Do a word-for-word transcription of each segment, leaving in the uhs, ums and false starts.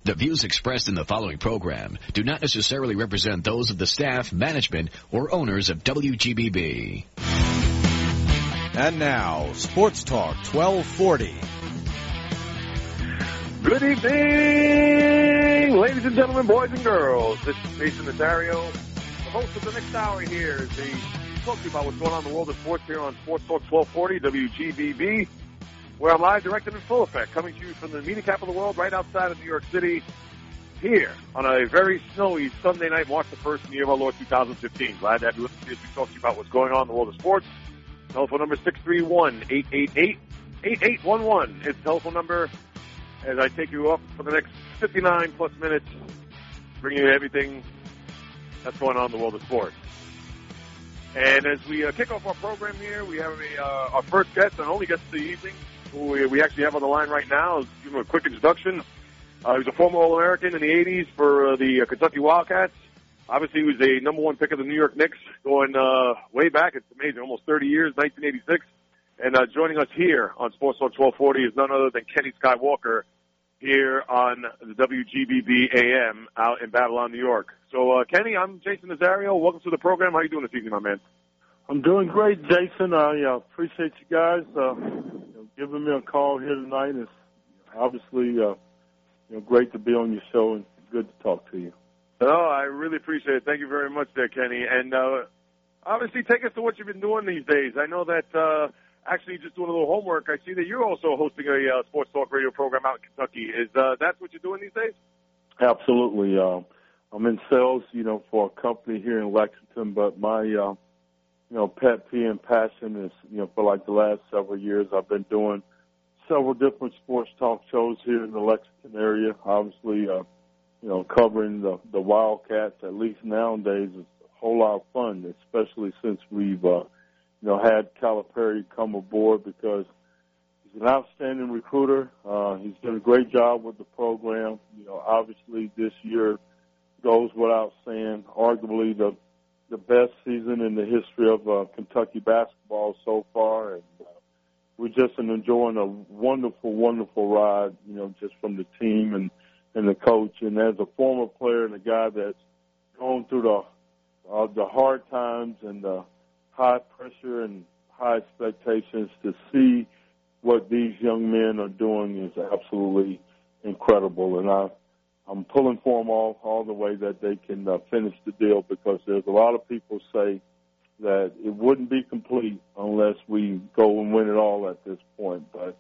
The views expressed in the following program do not necessarily represent those of the staff, management, or owners of W G B B. And now, Sports Talk twelve forty. Good evening, ladies and gentlemen, boys and girls. This is Jason Nazario, the host of the next hour here as they talk to you about what's going on in the world of sports here on Sports Talk twelve forty W G B B, where I'm live, direct, and in full effect, coming to you from the media capital of the world right outside of New York City, here on a very snowy Sunday night, March the first in the year of our Lord two thousand fifteen. Glad to have you with us as we talk to you about what's going on in the world of sports. Telephone number six three one, eight eight eight, eight eight one one is the telephone number as I take you up for the next fifty-nine plus minutes, bringing you everything that's going on in the world of sports. And as we uh, kick off our program here, we have a, uh, our first guest and only guest of the evening, who we, we actually have on the line right now. I'll give him a quick introduction. Uh, he was a former All-American in the eighties for uh, the uh, Kentucky Wildcats. Obviously, he was a number one pick of the New York Knicks going uh, way back. It's amazing, almost thirty years, nineteen eighty-six. And uh, joining us here on Sports Talk twelve forty is none other than Kenny Skywalker here on the W G B B A M out in Babylon, New York. So, uh, Kenny, I'm Jason Nazario. Welcome to the program. How are you doing this evening, my man? I'm doing great, Jason. I uh, appreciate you guys uh, you know, giving me a call here tonight. It's obviously uh, you know, great to be on your show and good to talk to you. Oh, I really appreciate it. Thank you very much there, Kenny. And uh, obviously, take us to what you've been doing these days. I know that uh, actually just doing a little homework, I see that you're also hosting a uh, sports talk radio program out in Kentucky. Is uh, that what you're doing these days? Absolutely. Uh, I'm in sales, you know, for a company here in Lexington, but my, uh, you know, pet peeve and passion is, you know, for like the last several years, I've been doing several different sports talk shows here in the Lexington area. Obviously, uh, you know, covering the, the Wildcats, at least nowadays, is a whole lot of fun, especially since we've, uh, you know, had Calipari come aboard because he's an outstanding recruiter. Uh, he's done a great job with the program. You know, obviously this year goes without saying, arguably the the best season in the history of uh, Kentucky basketball so far. And uh, we're just enjoying a wonderful, wonderful ride, you know, just from the team and, and the coach. And as a former player and a guy that's gone through the uh, the hard times and the high pressure and high expectations, to see what these young men are doing is absolutely incredible. And I, I'm pulling for them all, all the way that they can uh, finish the deal, because there's a lot of people say that it wouldn't be complete unless we go and win it all at this point. But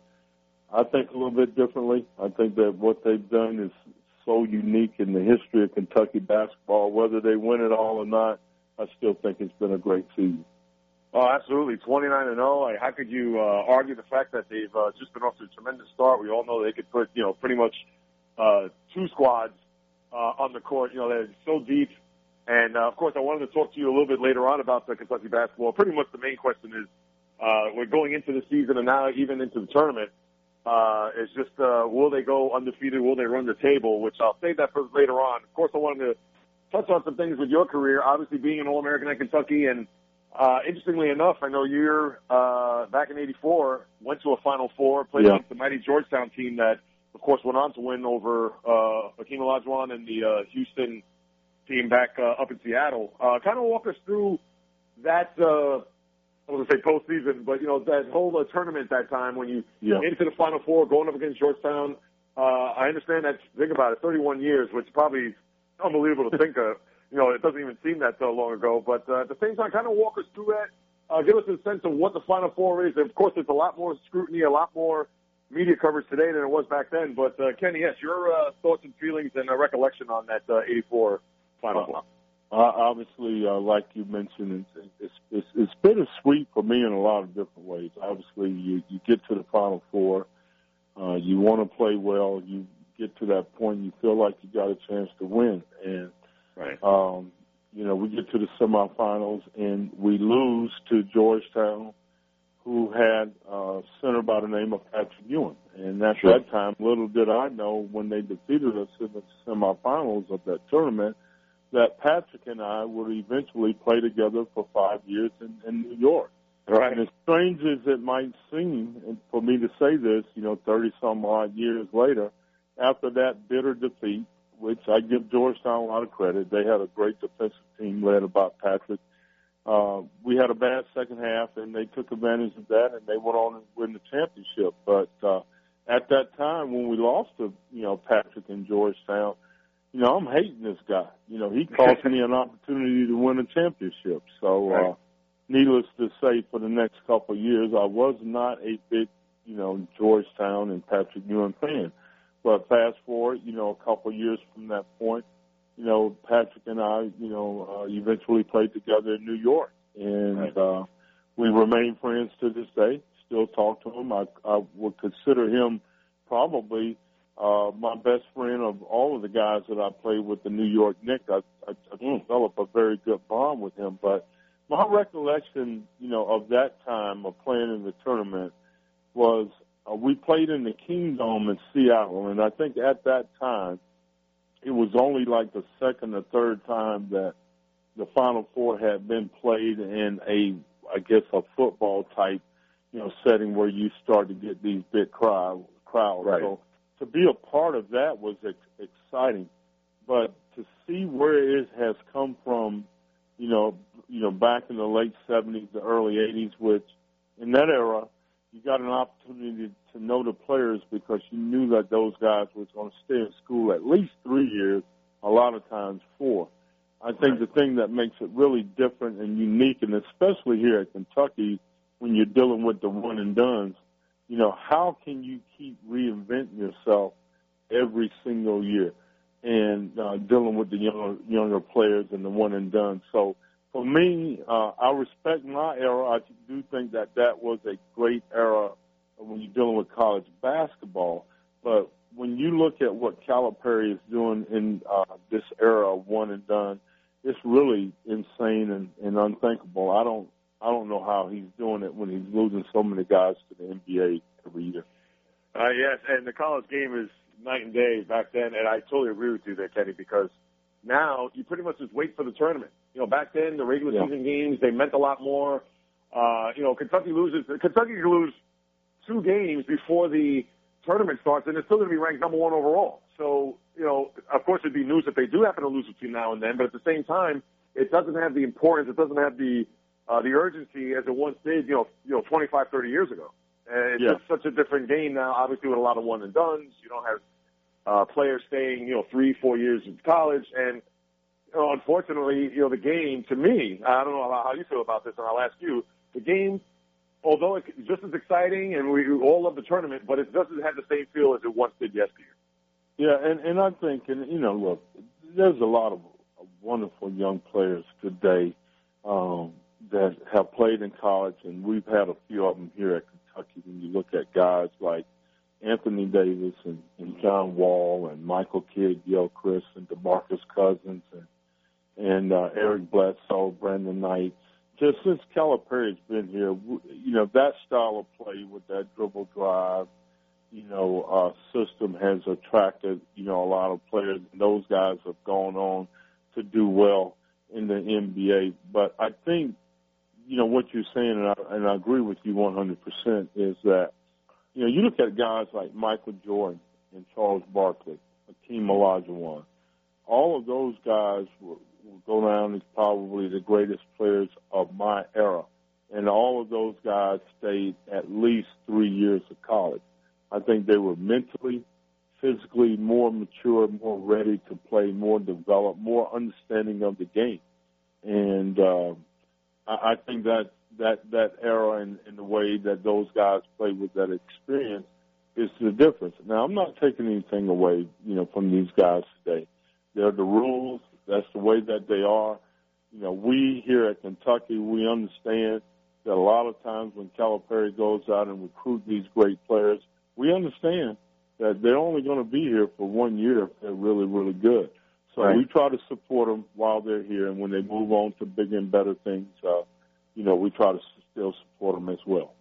I think a little bit differently. I think that what they've done is so unique in the history of Kentucky basketball. Whether they win it all or not, I still think it's been a great season. Oh, absolutely. twenty-nine and oh. How could you uh, argue the fact that they've uh, just been off to a tremendous start? We all know they could put, you know, pretty much uh, two squads uh, on the court. You know, they're so deep. And, uh, of course, I wanted to talk to you a little bit later on about the Kentucky basketball. Pretty much the main question is uh, we're going into the season and now even into the tournament. Uh, it's just uh, will they go undefeated? Will they run the table? Which I'll save that for later on. Of course, I wanted to touch on some things with your career, obviously being an All-American at Kentucky. And uh, interestingly enough, I know you're uh, back in eighty-four, went to a Final Four, played Yeah. against the mighty Georgetown team that, of course, went on to win over uh, Hakeem Olajuwon and the uh, Houston team back uh, up in Seattle. Uh, kind of walk us through that, uh, I was going to say postseason, but, you know, that whole uh, tournament that time when you Yeah. made it to the Final Four, going up against Georgetown. Uh, I understand that, think about it, thirty-one years, which probably unbelievable to think of. You know, it doesn't even seem that so long ago. But uh, at the same time, kind of walk us through that. Uh, give us a sense of what the Final Four is. Of course, there's a lot more scrutiny, a lot more media coverage today than it was back then. But, uh, Kenny, yes, your uh, thoughts and feelings and uh, recollection on that uh, eighty-four Final Four. Uh, obviously, uh, like you mentioned, it's, it's, it's, it's bittersweet for me in a lot of different ways. Obviously, you, you get to the Final Four. Uh, you want to play well. You get to that point, you feel like you got a chance to win. And, right. um, you know, we get to the semifinals, and we lose to Georgetown, who had a center by the name of Patrick Ewing. And at Sure. that time, little did I know when they defeated us in the semifinals of that tournament that Patrick and I would eventually play together for five years in, in New York. Right. And as strange as it might seem, and for me to say this, you know, thirty-some odd years later, after that bitter defeat, which I give Georgetown a lot of credit. They had a great defensive team led by Patrick. Uh, we had a bad second half, and they took advantage of that, and they went on and win the championship. But uh, at that time, when we lost to, you know, Patrick and Georgetown, you know, I'm hating this guy. You know, he cost me an opportunity to win a championship. So, uh, right. Needless to say, for the next couple of years, I was not a big, you know, Georgetown and Patrick Ewing fan. But fast forward, you know, a couple of years from that point, you know, Patrick and I, you know, uh, eventually played together in New York. And right. uh, we remain friends to this day, still talk to him. I, I would consider him probably uh, my best friend of all of the guys that I played with the New York Knicks. I, I, I developed a very good bond with him. But my recollection, you know, of that time of playing in the tournament was uh, we played in the Kingdome in Seattle, and I think at that time it was only like the second or third time that the Final Four had been played in a, I guess, a football type, you know, setting where you start to get these big crowd, crowds. Right. So to be a part of that was ex- exciting, but to see where it has come from, you know, you know, back in the late seventies, the early eighties, which in that era, you got an opportunity to know the players because you knew that those guys were going to stay in school at least three years, a lot of times four. I think the thing that makes it really different and unique, and especially here at Kentucky, when you're dealing with the one and dones, you know, how can you keep reinventing yourself every single year and uh, dealing with the younger, younger players and the one and done? So for me, uh, I respect my era. I do think that that was a great era when you're dealing with college basketball. But when you look at what Calipari is doing in uh, this era of one and done, it's really insane and, and unthinkable. I don't, I don't know how he's doing it when he's losing so many guys to the N B A every year. Uh, yes, and the college game is night and day back then, and I totally agree with you there, Kenny, because now you pretty much just wait for the tournament. You know, back then, the regular yeah. season games, they meant a lot more. Uh, you know, Kentucky loses, Kentucky can lose two games before the tournament starts, and they're still going to be ranked number one overall. So, you know, of course, it'd be news if they do happen to lose between now and then, but at the same time, it doesn't have the importance, it doesn't have the uh, the urgency as it once did, you know, you know, twenty-five, thirty years ago. And it's yeah. just such a different game now, obviously, with a lot of one and dones. You don't have uh, players staying, you know, three, four years in college. And, you know, unfortunately, you know, the game, to me, I don't know how you feel about this, and I'll ask you, the game, although it's just as exciting and we all love the tournament, but it doesn't have the same feel as it once did yesteryear. Yeah, and, and I think, and you know, look, there's a lot of wonderful young players today um, that have played in college, and we've had a few of them here at Kentucky. When you look at guys like Anthony Davis and, and John Wall and Michael Kidd, Gilchrist, and DeMarcus Cousins, and, and uh, Eric Bledsoe, Brandon Knight. Just since Calipari's been here, you know, that style of play with that dribble drive, you know, uh, system has attracted, you know, a lot of players. And those guys have gone on to do well in the N B A. But I think, you know, what you're saying, and I, and I agree with you one hundred percent, is that, you know, you look at guys like Michael Jordan and Charles Barkley, Hakeem Olajuwon. All of those guys were, will go down as probably the greatest players of my era. And all of those guys stayed at least three years of college. I think they were mentally, physically more mature, more ready to play, more developed, more understanding of the game. And uh, I, I think that that, that era and, and the way that those guys played with that experience is the difference. Now, I'm not taking anything away, you know, from these guys today. They're the rules. That's the way that they are. You know, we here at Kentucky, we understand that a lot of times when Calipari goes out and recruit these great players, we understand that they're only going to be here for one year if they're really, really good. So right. we try to support them while they're here, and when they move on to bigger and better things, uh, you know, we try to still support them as well.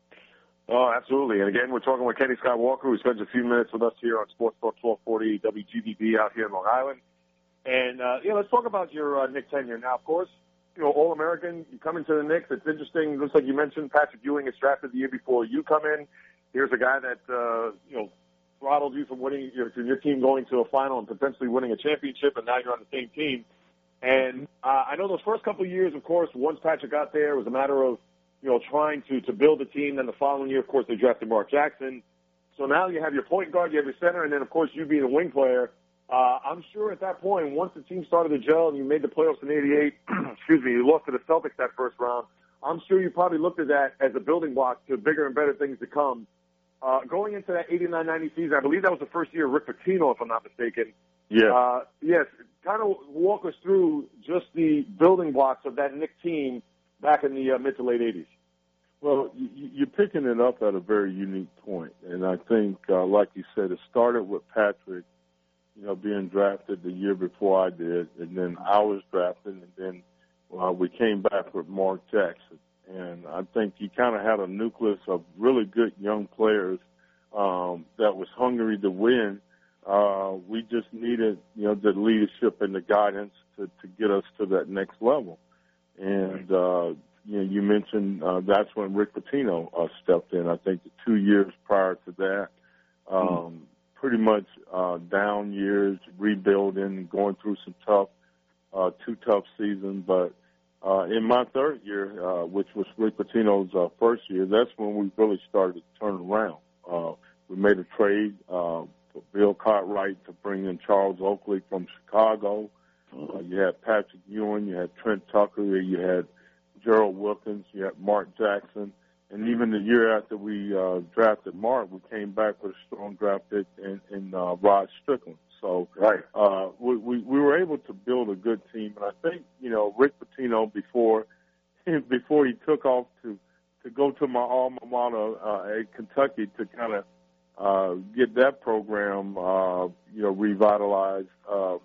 Oh, absolutely. And again, we're talking with Kenny Skywalker, who spends a few minutes with us here on Sports Talk twelve forty W G B B out here in Long Island. And, uh, yeah, let's talk about your uh, Knicks tenure. Now, of course, you know, All-American, you come into the Knicks. It's interesting. Looks like you mentioned Patrick Ewing is drafted the year before you come in. Here's a guy that, uh, you know, throttled you from winning your, your team going to a final and potentially winning a championship, and now you're on the same team. And uh, I know those first couple of years, of course, once Patrick got there, it was a matter of, you know, trying to, to build a team. Then the following year, of course, they drafted Mark Jackson. So now you have your point guard, you have your center, and then, of course, you being a wing player. Uh, I'm sure at that point, once the team started to gel and you made the playoffs in eighty-eight, excuse me, you lost to the Celtics that first round, I'm sure you probably looked at that as a building block to bigger and better things to come. Uh, going into that eighty-nine ninety season, I believe that was the first year of Rick Pitino, if I'm not mistaken. Yeah. Uh, yes. Kind of walk us through just the building blocks of that Knicks team back in the uh, mid to late eighties. Well, you, you're picking it up at a very unique point, and I think, uh, like you said, it started with Patrick, you know, being drafted the year before I did, and then I was drafted, and then uh, we came back with Mark Jackson. And I think you kind of had a nucleus of really good young players um, that was hungry to win. Uh, we just needed, you know, the leadership and the guidance to, to get us to that next level. And, uh, you know, you mentioned uh, that's when Rick Pitino uh, stepped in. I think the two years prior to that, um, mm-hmm. pretty much uh, down years, rebuilding, going through some tough, uh, two tough seasons. But uh, in my third year, uh, which was Rick Pitino's uh, first year, that's when we really started to turn around. Uh, we made a trade. Uh, Bill Cartwright to bring in Charles Oakley from Chicago. Uh, you had Patrick Ewing, you had Trent Tucker, you had Gerald Wilkins, you had Mark Jackson. And even the year after we uh, drafted Mark, we came back with a strong draft pick in, in uh, Rod Strickland. So right. uh, we, we, we were able to build a good team. And I think, you know, Rick Pitino, before before he took off to, to go to my alma mater uh, at Kentucky to kind of Uh, get that program, uh, you know, revitalized. Uh,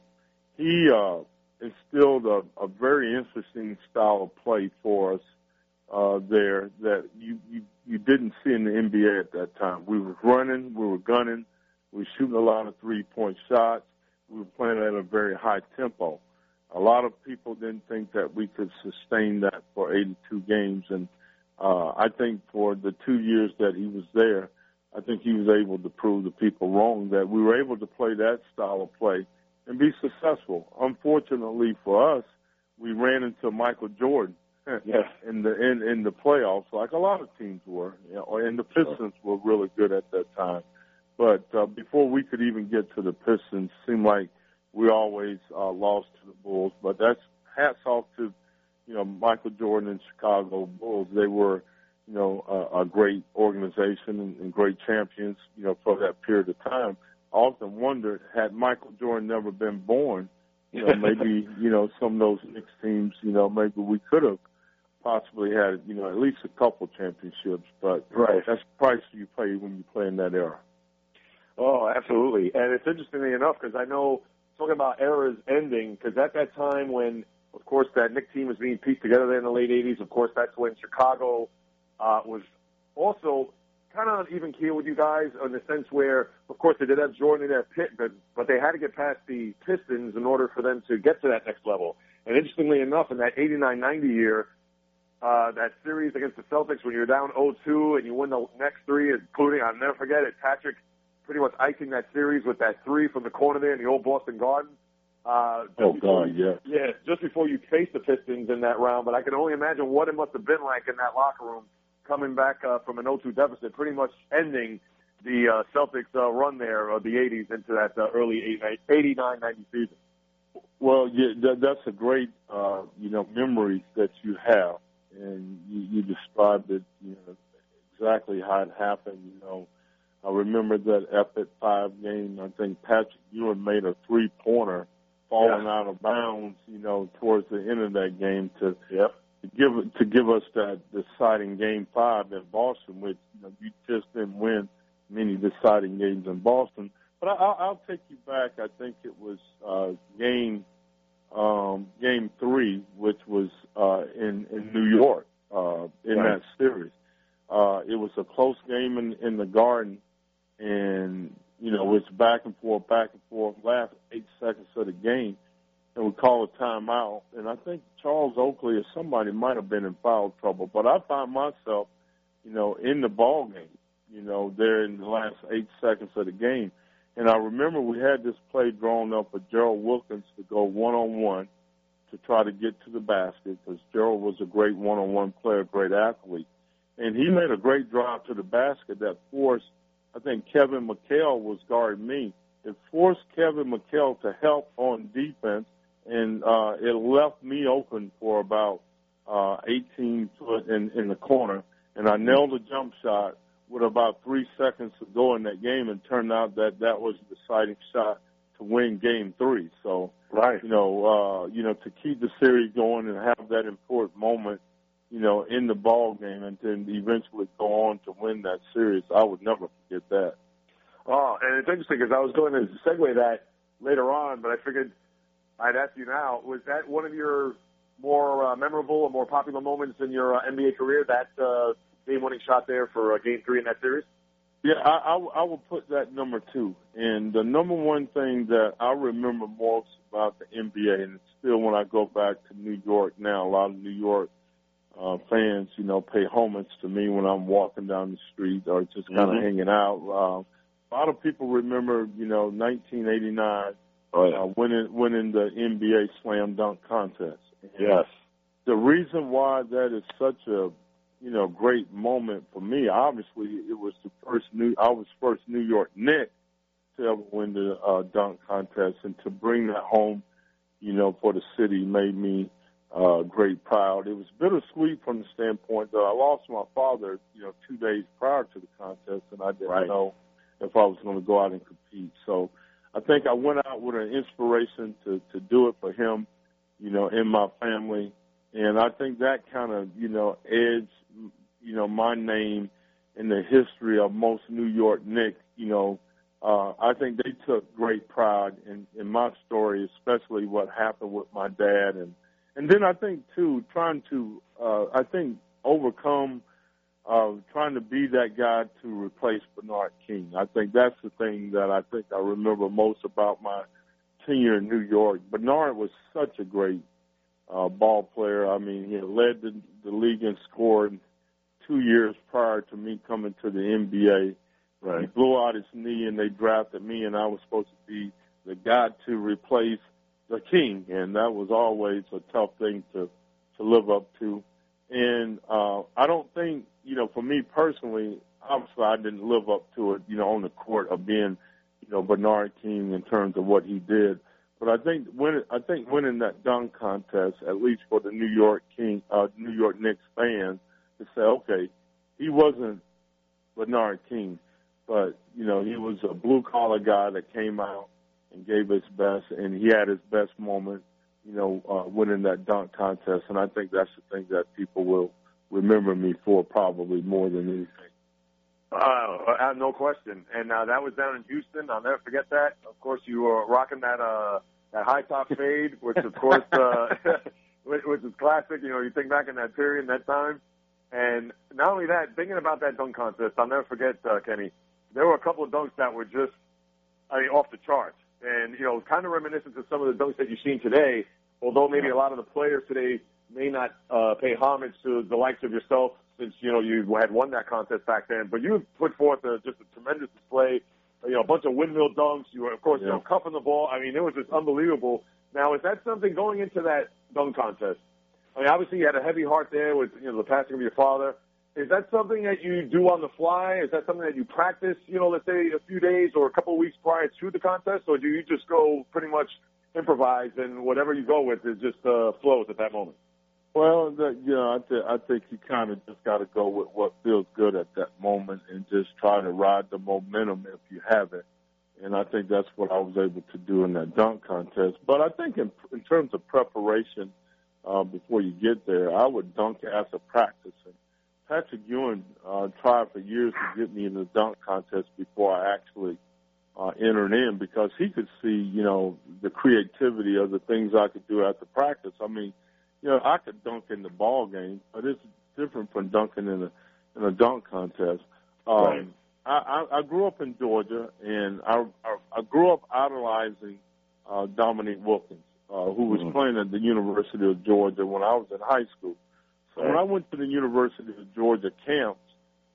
he uh, instilled a, a very interesting style of play for us uh, there that you, you you didn't see in the N B A at that time. We were running, we were gunning, we were shooting a lot of three-point shots. We were playing at a very high tempo. A lot of people didn't think that we could sustain that for eighty-two games, and uh, I think for the two years that he was there, I think he was able to prove the people wrong that we were able to play that style of play and be successful. Unfortunately for us, we ran into Michael Jordan yeah. in the in, in the playoffs, like a lot of teams were, you know, and the Pistons were really good at that time. But uh, before we could even get to the Pistons, it seemed like we always uh, lost to the Bulls. But that's hats off to, you know, Michael Jordan and Chicago Bulls. They were, you know, a, a great organization and, and great champions, you know, for that period of time. I often wondered, had Michael Jordan never been born, you know, maybe, you know, some of those Knicks teams, you know, maybe we could have possibly had, you know, at least a couple championships. But right. that's the price you pay when you play in that era. Oh, absolutely. And it's interestingly enough, because I know, talking about eras ending, because at that time when, of course, that Knicks team was being pieced together there in the late eighties, of course, that's when Chicago Uh, was also kind of even keel with you guys in the sense where, of course, they did have Jordan in their pit, but, but they had to get past the Pistons in order for them to get to that next level. And interestingly enough, in that eighty-nine ninety year, uh, that series against the Celtics when you're down oh two and you win the next three, including, I'll never forget it, Patrick pretty much icing that series with that three from the corner there in the old Boston Garden. Uh, oh, God, you, yeah. Yeah, just before you faced the Pistons in that round. But I can only imagine what it must have been like in that locker room, coming back uh, from an oh two deficit, pretty much ending the uh, Celtics uh, run there of the eighties into that uh, early eighty-nine ninety season. Well, yeah, that, that's a great, uh, you know, memories that you have, and you, you described it, you know, exactly how it happened. You know, I remember that epic five game. I think Patrick Ewing made a three-pointer falling yeah. out of bounds, you know, towards the end of that game to. Yep. To give to give us that deciding game five in Boston, which you know you just didn't win many deciding games in Boston. But I, I'll, I'll take you back. I think it was uh, game um, game three, which was uh, in in New York uh, in right. that series. Uh, it was a close game in, in the Garden, and you know it's back and forth, back and forth. Last eight seconds of the game. And we call a timeout, and I think Charles Oakley or somebody might have been in foul trouble. But I found myself, you know, in the ball game, you know, there in the last eight seconds of the game. And I remember we had this play drawn up for Gerald Wilkins to go one-on-one to try to get to the basket because Gerald was a great one-on-one player, great athlete. And he made a great drive to the basket that forced, I think Kevin McHale was guarding me. It forced Kevin McHale to help on defense, and uh, it left me open for about uh, eighteen foot in, in the corner. And I nailed a jump shot with about three seconds to go in that game, and turned out that that was the deciding shot to win Game Three. So, right, you know, uh, you know, to keep the series going and have that important moment, you know, in the ball game, and then eventually go on to win that series, I would never forget that. Oh, and it's interesting because I was going to segue that later on, but I figured I'd ask you now. Was that one of your more uh, memorable or more popular moments in your uh, N B A career, that uh, game-winning shot there for uh, Game Three in that series? Yeah, I, I, I would put that number two. And the number one thing that I remember most about the N B A, and it's still when I go back to New York now, a lot of New York uh, fans, you know, pay homage to me when I'm walking down the street or just kind of mm-hmm. hanging out. Uh, a lot of people remember, you know, nineteen eighty-nine, oh, yeah. uh, winning, winning the N B A Slam Dunk Contest. And yes. The reason why that is such a, you know, great moment for me, obviously, it was the first new, I was first New York Knick to ever win the uh, dunk contest, and to bring that home, you know, for the city made me uh, great proud. It was bittersweet from the standpoint that I lost my father, you know, two days prior to the contest, and I didn't right. know if I was going to go out and compete. So I think I went out with an inspiration to, to do it for him, you know, in my family. And I think that kind of, you know, edged, you know, my name in the history of most New York Knicks. You know, uh, I think they took great pride in, in my story, especially what happened with my dad. And, and then I think, too, trying to, uh, I think, overcome uh, trying to be that guy to replace Bernard King. I think that's the thing that I think I remember most about my tenure in New York. Bernard was such a great uh, ball player. I mean, he had led the, the league in scoring two years prior to me coming to the N B A. Right. He blew out his knee, and they drafted me, and I was supposed to be the guy to replace the King, and that was always a tough thing to, to live up to. And uh, I don't think, you know, for me personally, obviously I didn't live up to it, you know, on the court of being, you know, Bernard King in terms of what he did. But I think when I think winning that dunk contest, at least for the New York King, uh, New York Knicks fans, to say, okay, he wasn't Bernard King, but you know, he was a blue collar guy that came out and gave his best, and he had his best moment, you know, uh, winning that dunk contest. And I think that's the thing that people will remember me for, probably more than anything. Uh, no question. And uh, that was down in Houston. I'll never forget that. Of course, you were rocking that uh, that high top fade, which of course, uh, which is classic. You know, you think back in that period, that time. And not only that, thinking about that dunk contest, I'll never forget, uh, Kenny, there were a couple of dunks that were just, I mean, off the charts. And, you know, kind of reminiscent of some of the dunks that you've seen today, although maybe a lot of the players today may not uh, pay homage to the likes of yourself since, you know, you had won that contest back then. But you put forth a, just a tremendous display, you know, a bunch of windmill dunks. You were, of course, yeah. you know, cuffing the ball. I mean, it was just unbelievable. Now, is that something going into that dunk contest? I mean, obviously you had a heavy heart there with, you know, the passing of your father. Is that something that you do on the fly? Is that something that you practice, you know, let's say a few days or a couple of weeks prior to the contest? Or do you just go pretty much improvise and whatever you go with is just uh, flows at that moment? Well, the, you know, I, th- I think you kind of just got to go with what feels good at that moment and just try to ride the momentum if you have it. And I think that's what I was able to do in that dunk contest. But I think in, in terms of preparation uh, before you get there, I would dunk as a practice. And Patrick Ewing uh, tried for years to get me in the dunk contest before I actually uh, entered in because he could see, you know, the creativity of the things I could do after practice. I mean, you know, I could dunk in the ball game, but it's different from dunking in a in a dunk contest. Um, right. I, I, I grew up in Georgia, and I, I, I grew up idolizing uh, Dominique Wilkins, uh, who was mm-hmm. playing at the University of Georgia when I was in high school. So right. when I went to the University of Georgia camps,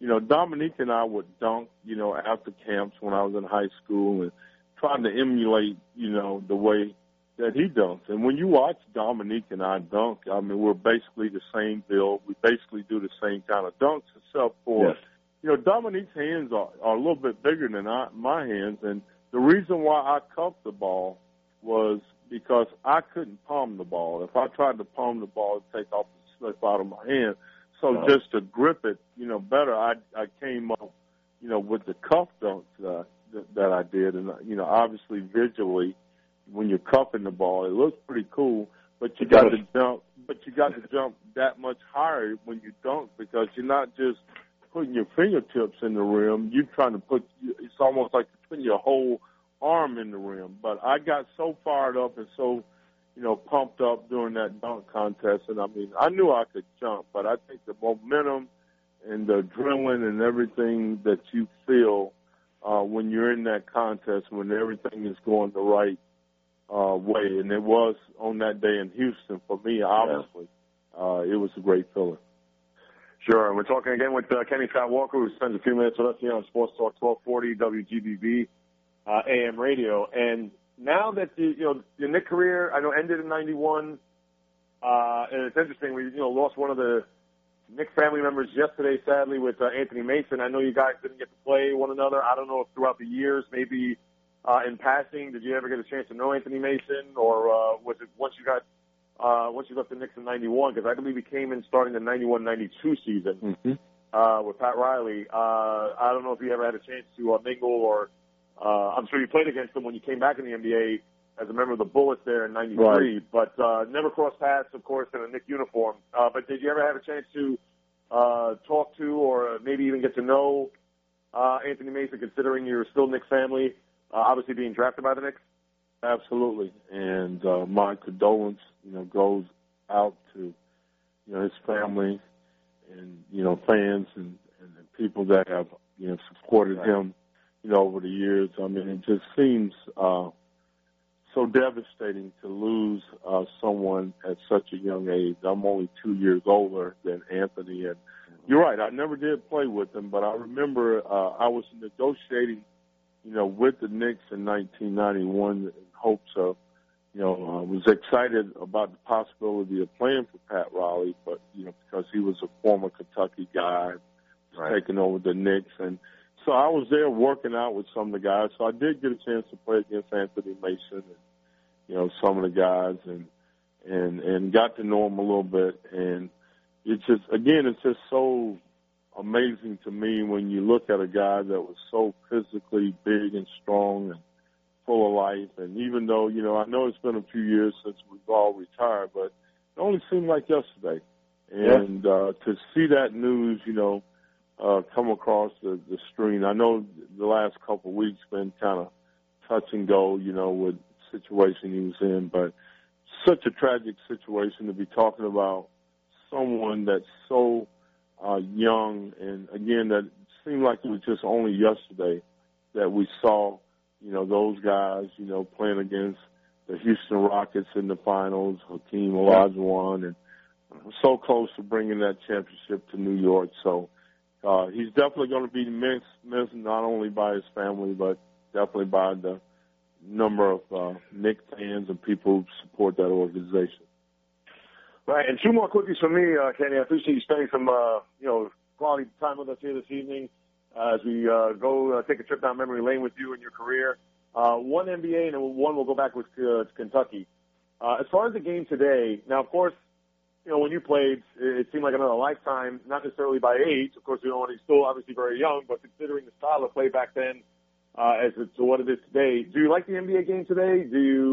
you know, Dominique and I would dunk, you know, after camps when I was in high school and trying to emulate, you know, the way that he dunks. And when you watch Dominique and I dunk, I mean, we're basically the same build. We basically do the same kind of dunks, except for, yes. you know, Dominique's hands are, are a little bit bigger than I, my hands. And the reason why I cuffed the ball was because I couldn't palm the ball. If I tried to palm the ball, it'd take off the slip out of my hand. So no. just to grip it, you know, better, I, I came up, you know, with the cuff dunks uh, that, that I did. And, you know, obviously visually, when you're cuffing the ball, it looks pretty cool, but you got to jump, but you got to jump that much higher when you dunk because you're not just putting your fingertips in the rim. You're trying to put, it's almost like putting your whole arm in the rim. But I got so fired up and so, you know, pumped up during that dunk contest. And I mean, I knew I could jump, but I think the momentum and the adrenaline and everything that you feel uh, when you're in that contest, when everything is going the right Uh, way, and it was on that day in Houston for me, obviously. Yeah. Uh, it was a great feeling. Sure, and we're talking again with uh, Kenny Scott Walker, who spends a few minutes with us here on Sports Talk twelve forty W G B B uh, A M radio. And now that the, you know, your Knick career, I know, ended in ninety-one, uh, and it's interesting, we, you know, lost one of the Knick family members yesterday, sadly, with uh, Anthony Mason. I know you guys didn't get to play one another. I don't know if throughout the years, maybe Uh, in passing, did you ever get a chance to know Anthony Mason, or uh, was it once you got uh, once you left the Knicks in ninety-one? Because I believe he came in starting the ninety-one ninety-two season mm-hmm. uh, with Pat Riley. Uh, I don't know if you ever had a chance to uh, mingle, or uh, I'm sure you played against him when you came back in the N B A as a member of the Bullets there in ninety-three, right. but uh, never crossed paths, of course, in a Knick uniform. Uh, but did you ever have a chance to uh, talk to, or maybe even get to know uh, Anthony Mason, considering you're still Knicks family? Uh, obviously being drafted by the Knicks? Absolutely. And uh, my condolence, you know, goes out to, you know, his family and, you know, fans and, and the people that have, you know, supported right. him, you know, over the years. I mean, it just seems uh, so devastating to lose uh, someone at such a young age. I'm only two years older than Anthony. And you're right, I never did play with him, but I remember uh, I was negotiating you know, with the Knicks in nineteen ninety-one in hopes of, you know, I uh, was excited about the possibility of playing for Pat Riley, but, you know, because he was a former Kentucky guy, right. taking over the Knicks. And so I was there working out with some of the guys. So I did get a chance to play against Anthony Mason and, you know, some of the guys and, and, and got to know him a little bit. And it's just, again, it's just so amazing to me when you look at a guy that was so physically big and strong and full of life. And even though, you know, I know it's been a few years since we've all retired, but it only seemed like yesterday. And yeah. uh, to see that news, you know, uh, come across the, the screen, I know the last couple of weeks been kind of touch and go, you know, with the situation he was in, but such a tragic situation to be talking about someone that's so Uh, young, and again, that seemed like it was just only yesterday that we saw, you know, those guys, you know, playing against the Houston Rockets in the finals, Hakeem Olajuwon, and so close to bringing that championship to New York. So uh, he's definitely going to be missed, missed not only by his family, but definitely by the number of uh, Knicks fans and people who support that organization. Right, and two more quickies from me, uh, Kenny. I appreciate you spending some, uh, you know, quality time with us here this evening uh, as we uh, go uh, take a trip down memory lane with you and your career. Uh, one N B A and one will go back with uh, to Kentucky. Uh, as far as the game today, now, of course, you know, when you played, it seemed like another lifetime, not necessarily by age. Of course, you know, he's still obviously very young, but considering the style of play back then uh, as to what it is today, do you like the N B A game today? Do you...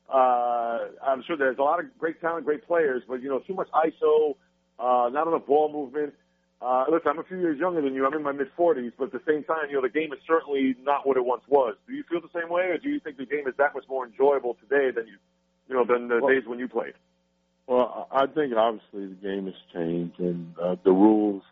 Uh, I'm sure there's a lot of great talent, great players, but, you know, too much I S O, uh, not enough ball movement. Uh, listen, I'm a few years younger than you. I'm in my mid-forties, but at the same time, you know, the game is certainly not what it once was. Do you feel the same way, or do you think the game is that much more enjoyable today than you, you know, than the well, days when you played? Well, I think obviously the game has changed, and uh, the rules,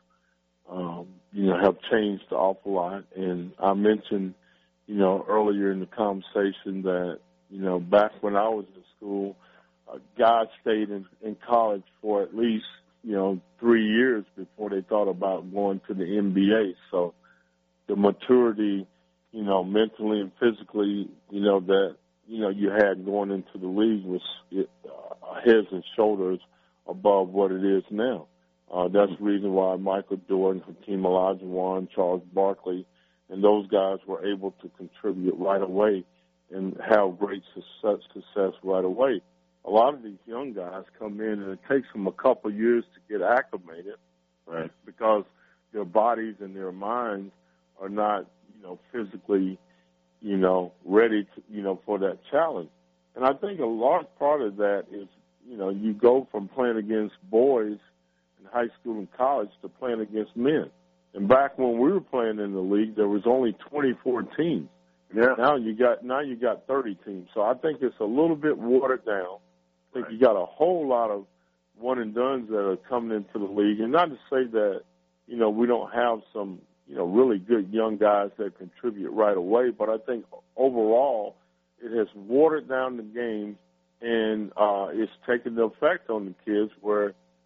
um, you know, have changed an awful lot. And I mentioned, you know, earlier in the conversation that, you know, back when I was in school, uh, guys stayed in, in college for at least you know, three years before they thought about going to the N B A. So the maturity, you know, mentally and physically, you know, that, you know, you had going into the league was uh, heads and shoulders above what it is now. Uh, that's the reason why Michael Jordan, Hakeem Olajuwon, Charles Barkley, and those guys were able to contribute right away and have great success, success right away. A lot of these young guys come in, and it takes them a couple of years to get acclimated, right? Because their bodies and their minds are not, you know, physically, you know, ready to, you know, for that challenge. And I think a large part of that is, you know, you go from playing against boys in high school and college to playing against men. And back when we were playing in the league, there was only twenty-four teams. Yeah. Now you got now you got thirty teams. So I think it's a little bit watered down. I think right. You got a whole lot of one and dones that are coming into the league, and not to say that, you know, we don't have some, you know, really good young guys that contribute right away, but I think overall it has watered down the game, and uh, it's taken the effect on the kids where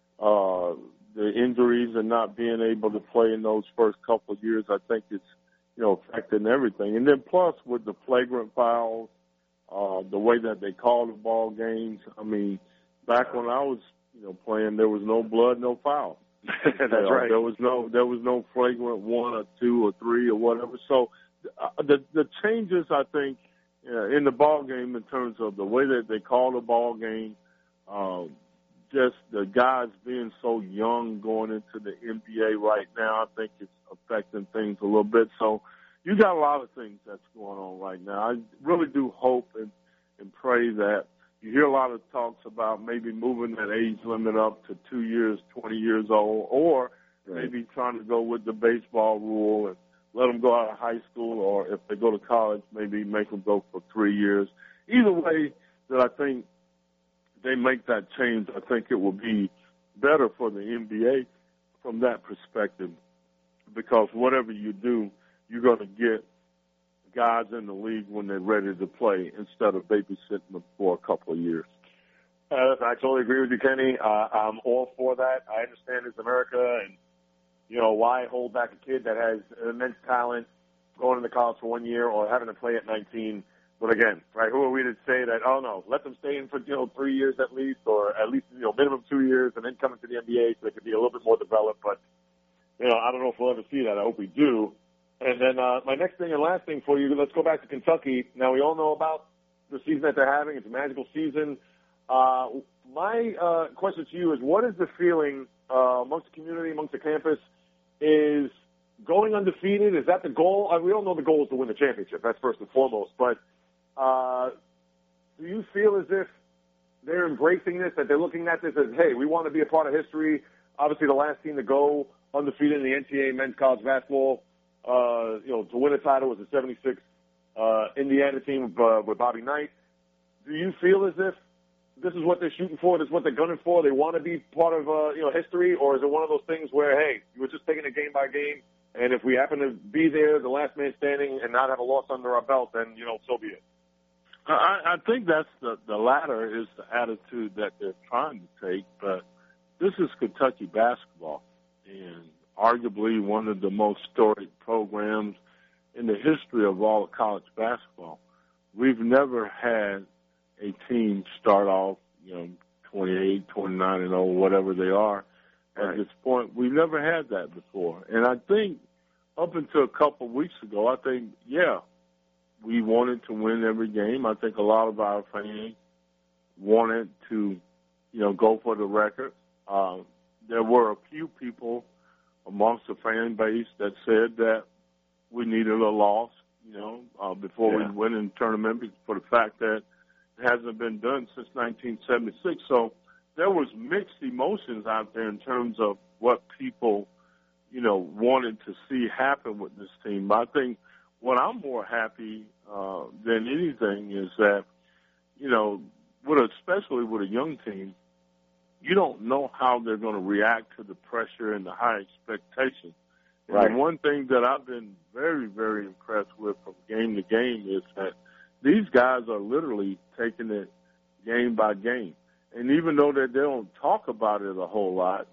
uh, the injuries and not being able to play in those first couple of years, I think it's, you know, affecting everything. And then plus with the flagrant fouls, uh, the way that they call the ball games, I mean, back when I was, you know, playing, there was no blood, no foul. That's you know, right. There was no, there was no flagrant one or two or three or whatever. So uh, the the changes, I think, uh, in the ball game in terms of the way that they call the ball game, um, just the guys being so young going into the N B A right now, I think it's affecting things a little bit. So you got a lot of things that's going on right now. I really do hope and, and pray that you hear a lot of talks about maybe moving that age limit up to two years, twenty years old, or right. maybe trying to go with the baseball rule and let them go out of high school, or if they go to college, maybe make them go for three years. Either way that I think they make that change, I think it will be better for the N B A from that perspective, because whatever you do, you're going to get guys in the league when they're ready to play instead of babysitting them for a couple of years. Uh, I totally agree with you, Kenny. Uh, I'm all for that. I understand it's America, and, you know, why hold back a kid that has immense talent going into college for one year or having to play at nineteen? But again, right, who are we to say that, oh, no, let them stay in for, you know, three years at least, or at least, you know, minimum two years, and then come into the N B A so they could be a little bit more developed. But, you know, I don't know if we'll ever see that. I hope we do. And then uh, my next thing and last thing for you, let's go back to Kentucky. Now, we all know about the season that they're having. It's a magical season. Uh, my uh, question to you is, what is the feeling uh, amongst the community, amongst the campus, is going undefeated? Is that the goal? I mean, we all know the goal is to win the championship. That's first and foremost. But uh, do you feel as if they're embracing this, that they're looking at this as, hey, we want to be a part of history? Obviously, the last team to go undefeated in the N C double A men's college basketball, uh, you know, to win a title was the seventy-six uh, Indiana team with, uh, with Bobby Knight. Do you feel as if this is what they're shooting for, this is what they're gunning for, they want to be part of, uh, you know, history, or is it one of those things where, hey, we're just taking it game by game, and if we happen to be there, the last man standing, and not have a loss under our belt, then, you know, so be it? I, I think that's the, the latter is the attitude that they're trying to take, but this is Kentucky basketball, and arguably one of the most storied programs in the history of all of college basketball. We've never had a team start off, you know, twenty-eight, twenty-nine and oh, whatever they are at right. this point. We've never had that before. And I think up until a couple of weeks ago, I think, yeah, we wanted to win every game. I think a lot of our fans wanted to, you know, go for the record. Uh, there were a few people amongst the fan base that said that we needed a loss, you know, uh, before yeah. we went in the tournament for the fact that it hasn't been done since nineteen seventy-six. So there was mixed emotions out there in terms of what people, you know, wanted to see happen with this team. But I think what I'm more happy uh, than anything is that, you know, with a, especially with a young team, you don't know how they're going to react to the pressure and the high expectations. Right. And one thing that I've been very, very impressed with from game to game is that these guys are literally taking it game by game. And even though that they don't talk about it a whole lot,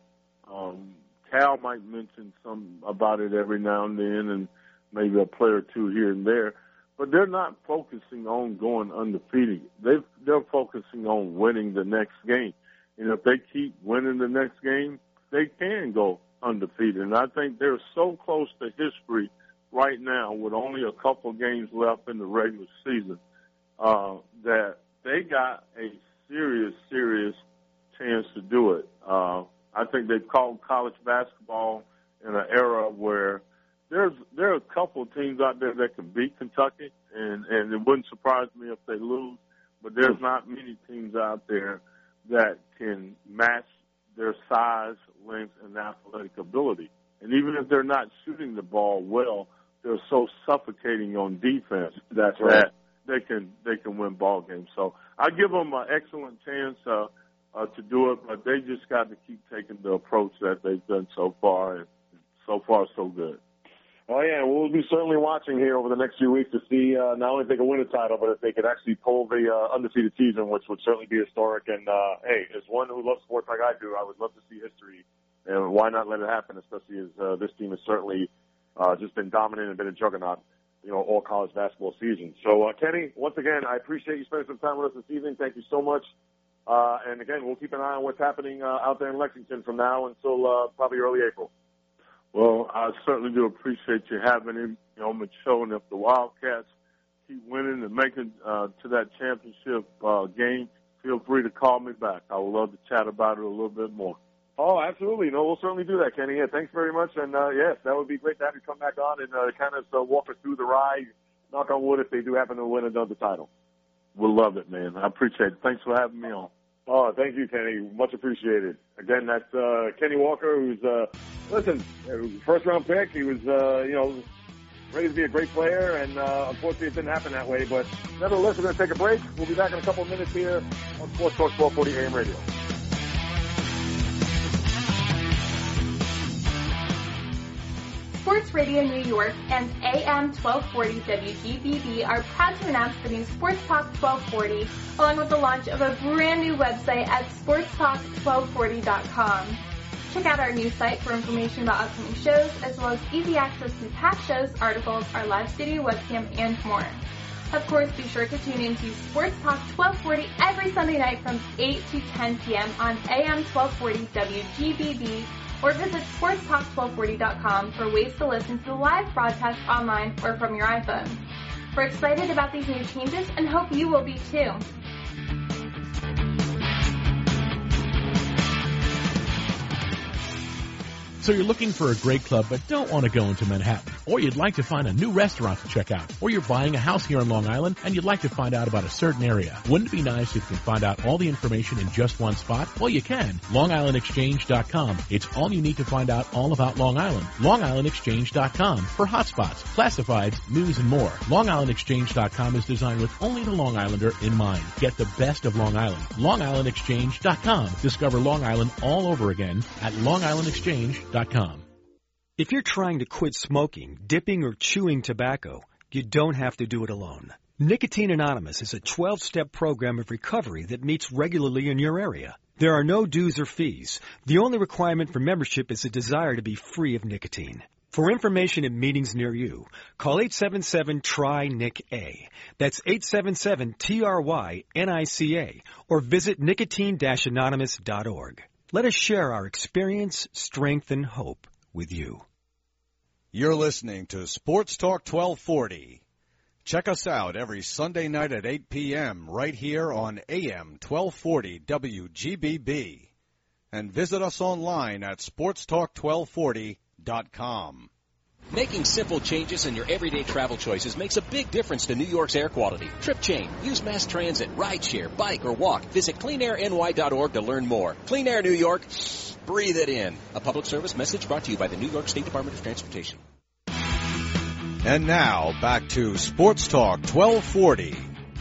Um, Cal might mention some about it every now and then, and maybe a player or two here and there. But they're not focusing on going undefeated. They've, they're focusing on winning the next game. And if they keep winning the next game, they can go undefeated. And I think they're so close to history right now with only a couple games left in the regular season uh, that they got a serious, serious chance to do it. Uh, I think they've called college basketball in an era where there's there are a couple of teams out there that can beat Kentucky, and, and it wouldn't surprise me if they lose, but there's not many teams out there that can match their size, length, and athletic ability. And even if they're not shooting the ball well, they're so suffocating on defense That's right. that they can they can win ball games. So I give them an excellent chance uh, uh, to do it, but they just got to keep taking the approach that they've done so far, and so far so good. Oh, yeah, we'll be certainly watching here over the next few weeks to see uh, not only if they can win a title, but if they could actually pull the uh, undefeated season, which would certainly be historic. And, uh, hey, as one who loves sports like I do, I would love to see history. And why not let it happen, especially as uh, this team has certainly uh, just been dominant and been a juggernaut, you know, all college basketball season. So, uh, Kenny, once again, I appreciate you spending some time with us this evening. Thank you so much. Uh, and, again, we'll keep an eye on what's happening uh, out there in Lexington from now until uh, probably early April. Well, I certainly do appreciate you having him, you know, and showing if the Wildcats keep winning and making uh, to that championship uh, game, feel free to call me back. I would love to chat about it a little bit more. Oh, absolutely. No, we'll certainly do that, Kenny. Yeah, thanks very much. And, uh, yes, that would be great to have you come back on and uh, kind of uh, walk us through the ride, knock on wood, if they do happen to win another title. We'll love it, man. I appreciate it. Thanks for having me on. Oh, thank you, Kenny. Much appreciated. Again, that's uh, Kenny Walker, who's, uh, listen, first-round pick. He was, uh, you know, ready to be a great player, and uh, unfortunately it didn't happen that way. But nevertheless, we're going to take a break. We'll be back in a couple of minutes here on Sports Talk twelve forty A M Radio. Sports Radio New York and A M twelve forty W G B B are proud to announce the new Sports Talk twelve forty, along with the launch of a brand new website at sports talk twelve forty dot com. Check out our new site for information about upcoming shows, as well as easy access to past shows, articles, our live studio webcam, and more. Of course, be sure to tune in to Sports Talk twelve forty every Sunday night from eight to ten p.m. on A M twelve forty W G B B, or visit sports talk twelve forty dot com for ways to listen to the live broadcast online or from your iPhone. We're excited about these new changes and hope you will be too. So you're looking for a great club but don't want to go into Manhattan, or you'd like to find a new restaurant to check out, or you're buying a house here on Long Island and you'd like to find out about a certain area. Wouldn't it be nice if you can find out all the information in just one spot? Well, you can. long island exchange dot com. It's all you need to find out all about Long Island. long island exchange dot com for hotspots, classifieds, news, and more. long island exchange dot com is designed with only the Long Islander in mind. Get the best of Long Island. long island exchange dot com. Discover Long Island all over again at long island exchange dot com. If you're trying to quit smoking, dipping, or chewing tobacco, you don't have to do it alone. Nicotine Anonymous is a twelve-step program of recovery that meets regularly in your area. There are no dues or fees. The only requirement for membership is a desire to be free of nicotine. For information and meetings near you, call eight seven seven, T R Y, N I C A. That's eight seven seven, T R Y, N I C A, or visit nicotine dash anonymous dot org. Let us share our experience, strength, and hope with you. You're listening to Sports Talk twelve forty. Check us out every Sunday night at eight p.m. right here on A M twelve forty W G B B. And visit us online at sports talk twelve forty dot com. Making simple changes in your everyday travel choices makes a big difference to New York's air quality. Trip change, use mass transit, rideshare, bike, or walk. Visit clean air N Y dot org to learn more. Clean Air New York, breathe it in. A public service message brought to you by the New York State Department of Transportation. And now, back to Sports Talk twelve forty.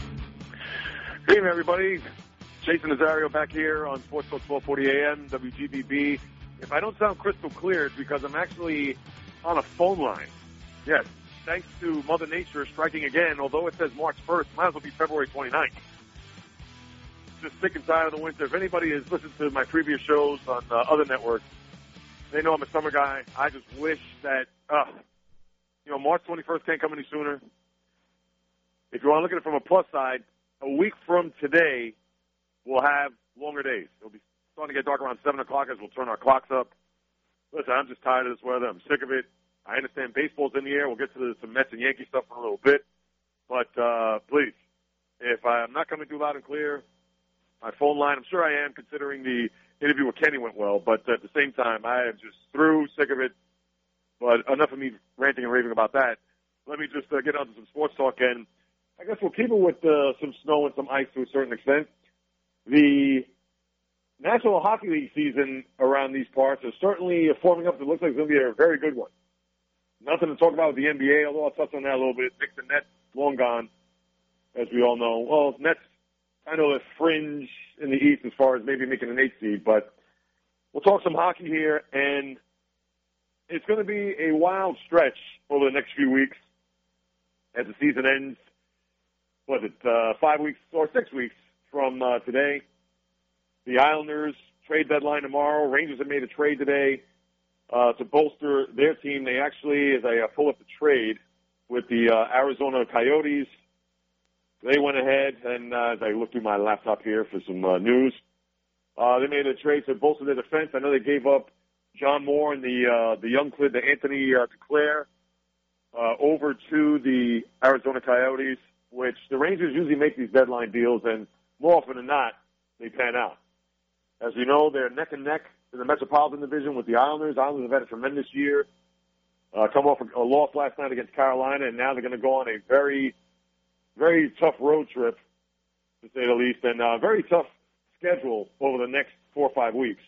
Good evening, everybody. Jason Nazario back here on Sports Talk twelve forty A M, W G B B. If I don't sound crystal clear, it's because I'm actually on a phone line. Yes, thanks to Mother Nature striking again, although it says March first, might as well be February twenty-ninth. Just sick and tired of the winter. If anybody has listened to my previous shows on uh, other networks, They know I'm a summer guy. I just wish that, uh, you know, March twenty-first can't come any sooner. If you want to look at it from a plus side, a week from today, we'll have longer days. It'll be starting to get dark around seven o'clock as we'll turn our clocks up. Listen, I'm just tired of this weather. I'm sick of it. I understand baseball's in the air. We'll get to the, some Mets and Yankee stuff in a little bit. But uh, please, if I'm not coming through loud and clear, my phone line, I'm sure I am, considering the interview with Kenny went well. But at the same time, I am just through, sick of it. But enough of me ranting and raving about that. Let me just uh, get on to some sports talk. And I guess we'll keep it with uh, some snow and some ice to a certain extent. The National Hockey League season around these parts is certainly forming up. It looks like it's going to be a very good one. Nothing to talk about with the N B A, although I'll touch on that a little bit. Knicks and Nets, long gone, as we all know. Well, Nets, I know, a fringe in the East as far as maybe making an eight seed, but we'll talk some hockey here, and it's going to be a wild stretch over the next few weeks as the season ends. Was it uh, five weeks or six weeks from uh, today? The Islanders trade deadline tomorrow. Rangers have made a trade today uh, to bolster their team. They actually, as I uh, pull up the trade with the uh, Arizona Coyotes, they went ahead and uh, as I look through my laptop here for some uh, news, uh, they made a trade to bolster their defense. I know they gave up John Moore and the uh, the young kid, the Anthony uh, Duclair, uh, over to the Arizona Coyotes, which the Rangers usually make these deadline deals, and more often than not, they pan out. As we know, they're neck and neck in the Metropolitan Division with the Islanders. Islanders have had a tremendous year, uh, come off a loss last night against Carolina, and now they're going to go on a very, very tough road trip, to say the least, and a very tough schedule over the next four or five weeks.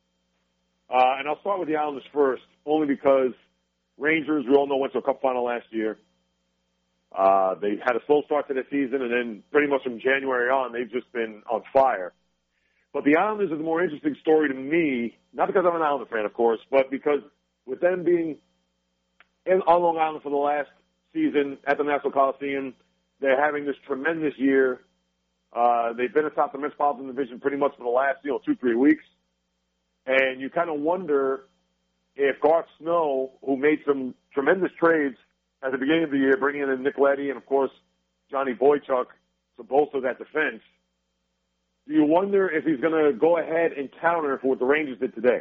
Uh, and I'll start with the Islanders first, only because Rangers, we all know, went to a Cup final last year. Uh, they had a slow start to the season, and then pretty much from January on, they've just been on fire. But the Islanders are the more interesting story to me, not because I'm an Islander fan, of course, but because with them being in, on Long Island for the last season at the Nassau Coliseum, they're having this tremendous year. Uh, they've been atop the Metropolitan Division pretty much for the last, you know, two, three weeks. And you kind of wonder if Garth Snow, who made some tremendous trades at the beginning of the year, bringing in Nick Leddy and, of course, Johnny Boychuk to bolster that defense, do you wonder if he's going to go ahead and counter for what the Rangers did today?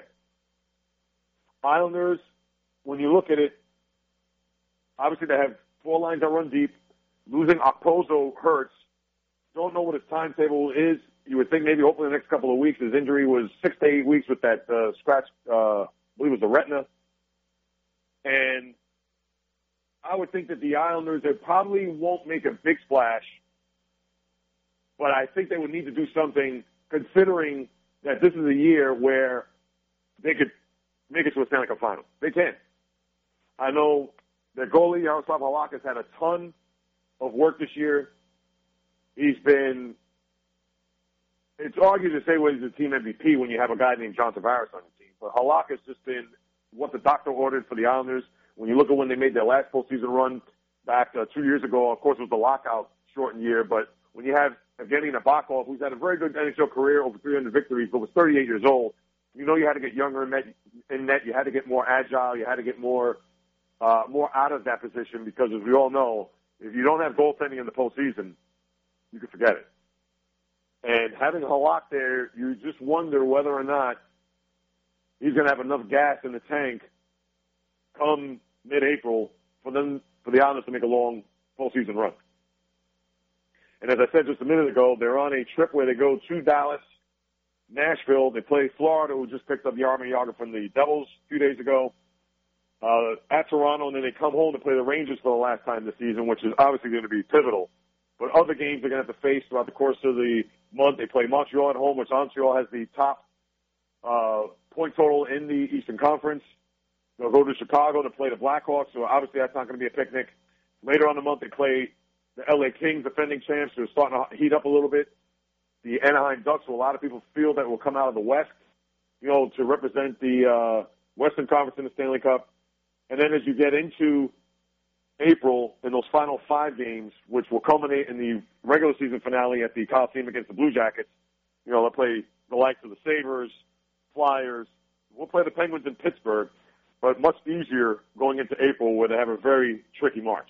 Islanders, when you look at it, obviously they have four lines that run deep. Losing Okposo hurts. Don't know what his timetable is. You would think maybe hopefully the next couple of weeks. His injury was six to eight weeks with that uh, scratch, uh, I believe it was the retina. And I would think that the Islanders, they probably won't make a big splash, but I think they would need to do something considering that this is a year where they could make it to a Stanley Cup final. They can. I know their goalie, Yaroslav Halak, has had a ton of work this year. He's been, it's argued to say well, he's a team M V P when you have a guy named John Tavares on the team. But Halak has just been what the doctor ordered for the Islanders. When you look at when they made their last postseason run back uh, two years ago, of course it was the lockout shortened year, but when you have Evgeny Nabokov, who's had a very good N H L career, over three hundred victories, but was thirty-eight years old, you know you had to get younger in net, in net. You had to get more agile. You had to get more uh, more out of that position because, as we all know, if you don't have goaltending in the postseason, you can forget it. And having Halak there, you just wonder whether or not he's going to have enough gas in the tank come mid-April for them, for the Islanders to make a long postseason run. And as I said just a minute ago, they're on a trip where they go to Dallas, Nashville. They play Florida, who just picked up Jaromir Jagr from the Devils a few days ago, uh, at Toronto, and then they come home to play the Rangers for the last time this season, which is obviously going to be pivotal. But other games they're going to have to face throughout the course of the month. They play Montreal at home, which Montreal has the top uh, point total in the Eastern Conference. They'll go to Chicago to play the Blackhawks, so obviously that's not going to be a picnic. Later on in the month, they play the L A Kings, defending champs, who are starting to heat up a little bit. The Anaheim Ducks, who a lot of people feel that will come out of the West, you know, to represent the uh, Western Conference in the Stanley Cup. And then as you get into April, in those final five games, which will culminate in the regular season finale at the Coliseum against the Blue Jackets, you know, they'll play the likes of the Sabres, Flyers, We'll play the Penguins in Pittsburgh, but much easier going into April where they have a very tricky March.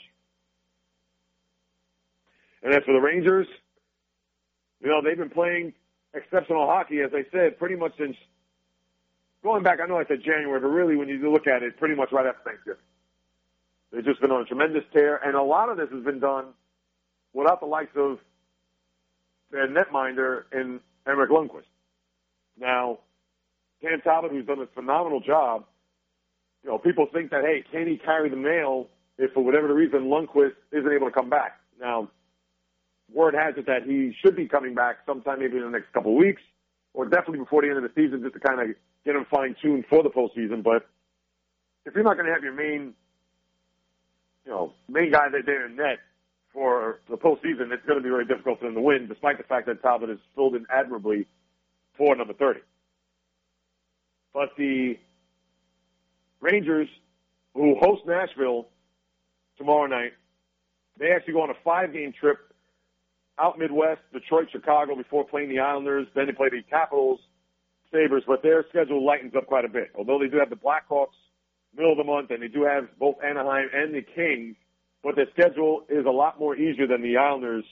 And as for the Rangers, you know, they've been playing exceptional hockey, as I said, pretty much since going back, I know I said January, but really when you look at it, pretty much right after Thanksgiving. They've just been on a tremendous tear, and a lot of this has been done without the likes of their netminder in Henrik Lundqvist. Now, Cam Talbot, who's done a phenomenal job, you know, people think that, hey, can he carry the mail if for whatever the reason Lundqvist isn't able to come back? Now, word has it that he should be coming back sometime maybe in the next couple of weeks, or definitely before the end of the season, just to kind of get him fine-tuned for the postseason. But if you're not going to have your main, you know, main guy that there in net for the postseason, it's going to be very difficult for them to win, despite the fact that Talbot has filled in admirably for number thirty. But the Rangers, who host Nashville tomorrow night, they actually go on a five-game trip out Midwest, Detroit, Chicago, before playing the Islanders. Then they play the Capitals, Sabres, but their schedule lightens up quite a bit. Although they do have the Blackhawks middle of the month, and they do have both Anaheim and the Kings, but their schedule is a lot more easier than the Islanders'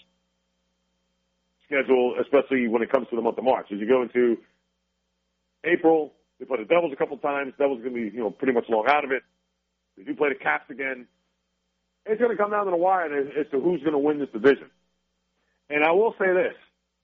schedule, especially when it comes to the month of March. As you go into April, they play the Devils a couple times. Devils are going to be, you know, pretty much long out of it. They do play the Caps again. It's going to come down to the wire as, as to who's going to win this division. And I will say this.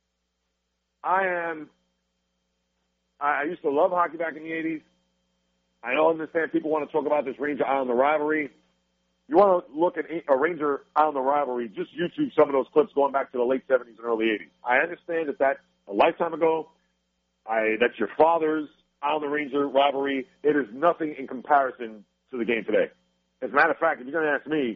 I am, I, I used to love hockey back in the eighties. I don't understand people want to talk about this Ranger-Islander rivalry. You want to look at a Ranger-Islander rivalry, just YouTube some of those clips going back to the late seventies and early eighties. I understand that that's a lifetime ago. I, that's your father's Islander-Ranger rivalry. It is nothing in comparison to the game today. As a matter of fact, if you're going to ask me,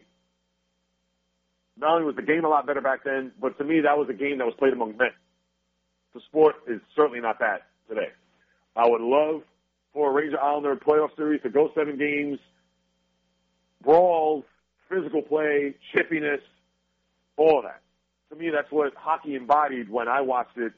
not only was the game a lot better back then, but to me, that was a game that was played among men. The sport is certainly not that today. I would love for a Ranger-Islander playoff series to go seven games, brawls, physical play, chippiness, all of that. To me, that's what hockey embodied when I watched it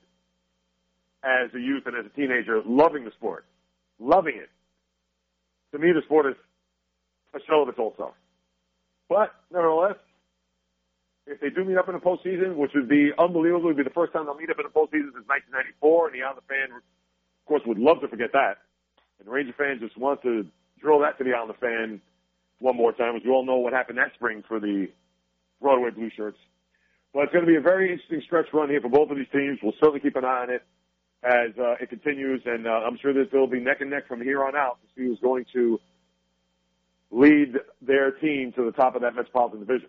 as a youth and as a teenager, loving the sport, loving it. To me, the sport is a show of its own self. But, nevertheless, if they do meet up in the postseason, which would be unbelievable, it would be the first time they'll meet up in the postseason since nineteen ninety-four, and the Islander fan, of course, would love to forget that. And the Ranger fans just want to drill that to the Islander fan one more time, as you all know what happened that spring for the Broadway Blue Shirts. But it's going to be a very interesting stretch run here for both of these teams. We'll certainly keep an eye on it as uh, it continues, and uh, I'm sure that they'll be neck and neck from here on out to see who's going to lead their team to the top of that Metropolitan Division.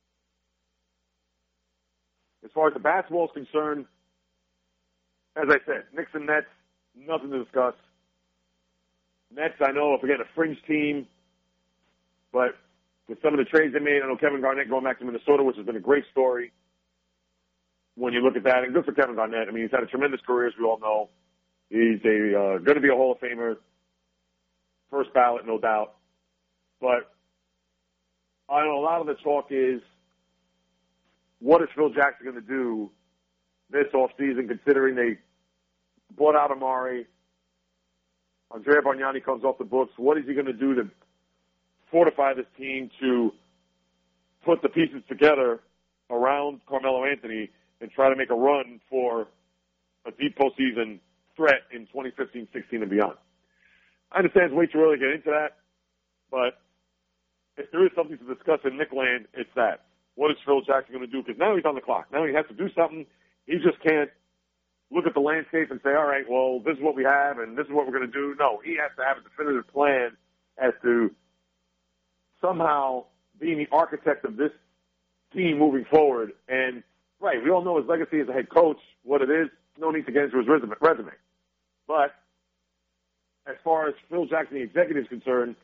As far as the basketball is concerned, as I said, Knicks and Nets, nothing to discuss. Nets, I know, if again, a fringe team, but with some of the trades they made, I know Kevin Garnett going back to Minnesota, which has been a great story when you look at that. And good for Kevin Garnett. I mean, he's had a tremendous career, as we all know. He's a uh, going to be a Hall of Famer, first ballot, no doubt. But I know a lot of the talk is, what is Phil Jackson going to do this offseason, considering they bought out Amari, Andrea Bargnani comes off the books. What is he going to do to fortify this team to put the pieces together around Carmelo Anthony and try to make a run for a deep postseason threat in twenty fifteen sixteen and beyond? I understand it's way too early to get into that, but if there is something to discuss in Knick land, it's that. What is Phil Jackson going to do? Because now he's on the clock. Now he has to do something. He just can't look at the landscape and say, all right, well, this is what we have and this is what we're going to do. No, he has to have a definitive plan as to somehow being the architect of this team moving forward. And, right, we all know his legacy as a head coach, what it is. No need to get into his resume. But as far as Phil Jackson, the executive, is concerned,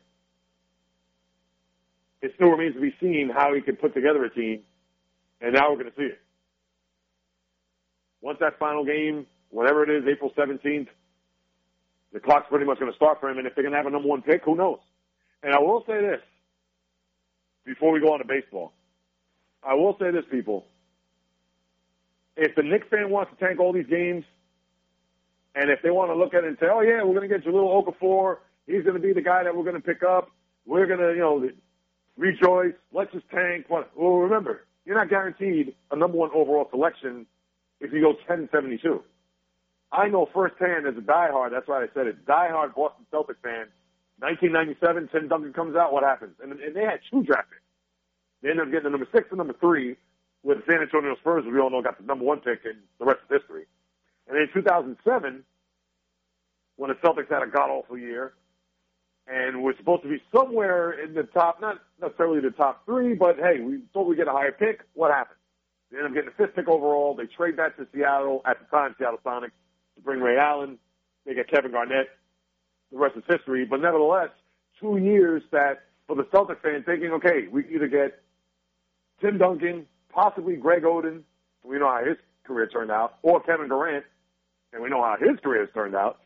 it still remains to be seen how he can put together a team, and now we're going to see it. Once that final game, whatever it is, April seventeenth, the clock's pretty much going to start for him, and if they're going to have a number one pick, who knows? And I will say this, before we go on to baseball. I will say this, people. If the Knicks fan wants to tank all these games, And if they want to look at it and say, oh, yeah, we're going to get Jahlil Okafor, he's going to be the guy that we're going to pick up, we're going to, you know, rejoice, let's just tank. Well, remember, you're not guaranteed a number one overall selection if you go ten seventy-two. I know firsthand as a diehard, that's why I said it, diehard Boston Celtics fan, nineteen ninety-seven, Tim Duncan comes out, what happens? And, and they had two draft picks. They ended up getting the number six and number three with San Antonio Spurs, we all know got the number one pick, and the rest is history. And in two thousand seven, when the Celtics had a god-awful year, and we're supposed to be somewhere in the top, not necessarily the top three, but hey, we thought we'd get a higher pick. What happened? They ended up getting the fifth pick overall. They trade that to Seattle, at the time, Seattle Sonics, to bring Ray Allen. They get Kevin Garnett. The rest is history. But nevertheless, two years that, for the Celtics fan, thinking, okay, we can either get Tim Duncan, possibly Greg Oden, we know how his career turned out, or Kevin Durant, and we know how his career has turned out.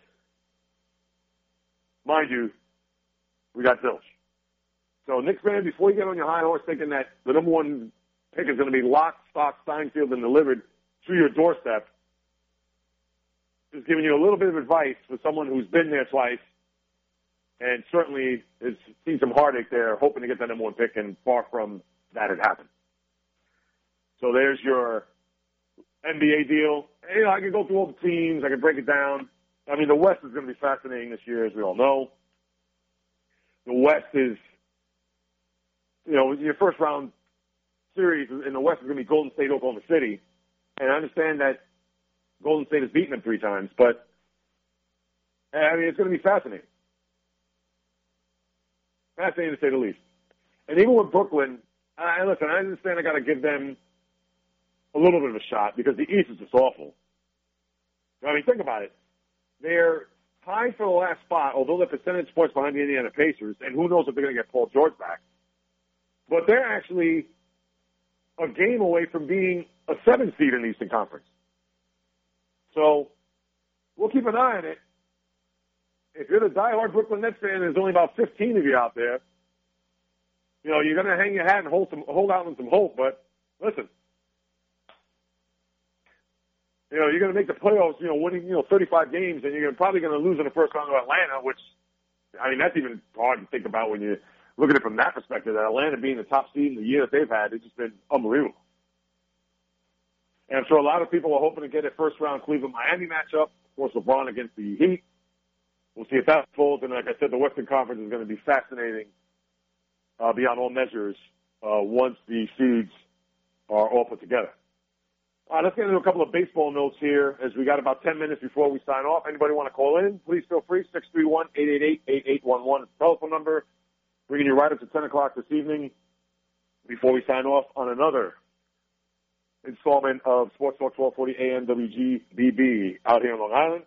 Mind you, we got Zilch. So, Knicks fan, before you get on your high horse thinking that the number one pick is going to be locked, stock, signed, sealed, and delivered to your doorstep, just giving you a little bit of advice for someone who's been there twice and certainly has seen some heartache there, hoping to get that number one pick, and far from that had happened. So there's your N B A deal. And, you know, I can go through all the teams. I can break it down. I mean, the West is going to be fascinating this year, as we all know. The West is, you know, your first round series in the West is going to be Golden State, Oklahoma City. And I understand that Golden State has beaten them three times, but, I mean, it's going to be fascinating. Fascinating to say the least. And even with Brooklyn, I, listen, I understand I got to give them a little bit of a shot because the East is just awful. I mean, think about it. They're tied for the last spot, although they're percentage points behind the Indiana Pacers, and who knows if they're going to get Paul George back. But they're actually a game away from being a seven seed in the Eastern Conference. So we'll keep an eye on it. If you're the diehard Brooklyn Nets fan, there's only about fifteen of you out there. You know, you're going to hang your hat and hold some, hold out on some hope. But listen, you know, you're going to make the playoffs, you know, winning, you know, thirty-five games, and you're probably going to lose in the first round to Atlanta, which, I mean, that's even hard to think about when you look at it from that perspective, that Atlanta being the top seed in the year that they've had, it's just been unbelievable. And I'm sure a lot of people are hoping to get a first-round Cleveland-Miami matchup. Of course, LeBron against the Heat. We'll see if that folds. And like I said, the Western Conference is going to be fascinating uh, beyond all measures uh, once the seeds are all put together. All right, let's get into a couple of baseball notes here as we got about ten minutes before we sign off. Anybody want to call in, please feel free. six three one, eight eight eight, eight eight one one is the telephone number. Bringing you right up to ten o'clock this evening before we sign off on another installment of Sports Talk twelve forty A M W G B B out here in Long Island.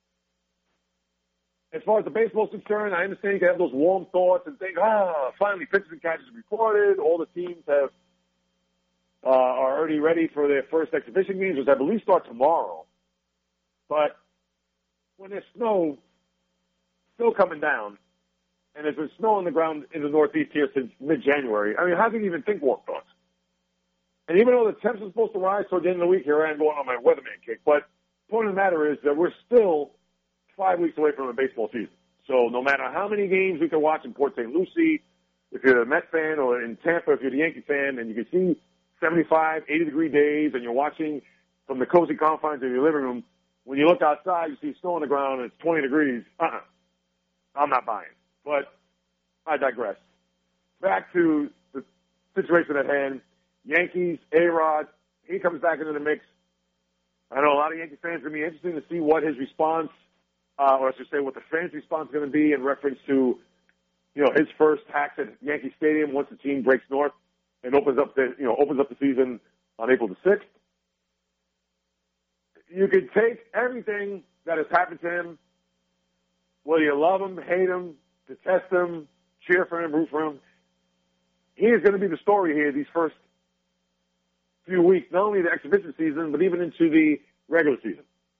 As far as the baseball is concerned, I understand you can have those warm thoughts and think, ah, finally pitches and catches reported. All the teams have uh, are already ready for their first exhibition games, which I believe start tomorrow. But when there's snow still coming down, and there's been snow on the ground in the Northeast here since mid-January, I mean, how can you even think warm thoughts? And even though the temps are supposed to rise toward the end of the week, here I am going on my weatherman kick. But the point of the matter is that we're still five weeks away from a baseball season. So no matter how many games we can watch in Port Saint Lucie, if you're a Mets fan, or in Tampa, if you're the Yankee fan, and you can see seventy-five, eighty-degree days, and you're watching from the cozy confines of your living room, when you look outside, you see snow on the ground, and it's twenty degrees. Uh-uh. I'm not buying. But I digress. Back to the situation at hand. Yankees, A-Rod, he comes back into the mix. I know a lot of Yankee fans are going to be interesting to see what his response, uh, or I should say what the fans' response is going to be in reference to, you know, his first tax at Yankee Stadium once the team breaks north and opens up the, you know, opens up the season on April the sixth. You could take everything that has happened to him, whether you love him, hate him, detest him, cheer for him, root for him. He is going to be the story here these first few weeks, not only the exhibition season, but even into the regular season.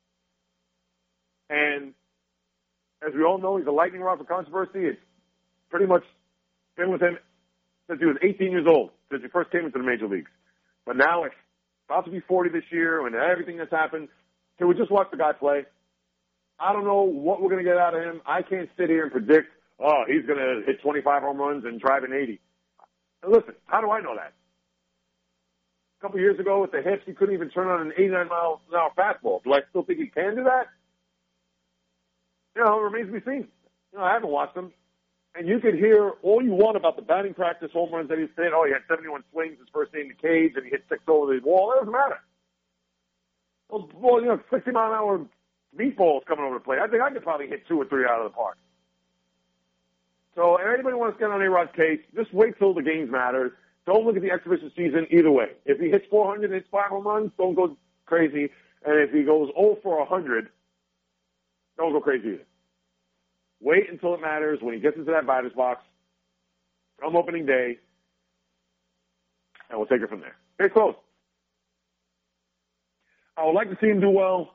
And as we all know, he's a lightning rod for controversy. It's pretty much been with him since he was eighteen years old, since he first came into the major leagues. But now it's about to be forty this year, and everything that's happened. Can we just watch the guy play? I don't know what we're going to get out of him. I can't sit here and predict, oh, he's going to hit twenty-five home runs and drive an eighty. And listen, how do I know that? A couple years ago with the hips, he couldn't even turn on an eighty-nine mile an hour fastball. Do I still think he can do that? You know, it remains to be seen. You know, I haven't watched him. And you could hear all you want about the batting practice home runs that he's hit. Oh, he had seventy-one swings his first day in the cage, and he hit six over the wall. It doesn't matter. Well, well you know, sixty mile an hour meatballs coming over the plate. I think I could probably hit two or three out of the park. So, if anybody wants to get on A-Rod's case, just wait till the games matter. Don't look at the exhibition season either way. If he hits four hundred and hits five home runs, don't go crazy. And if he goes oh for one hundred, don't go crazy either. Wait until it matters when he gets into that batter's box come opening day, and we'll take it from there. Case closed. I would like to see him do well.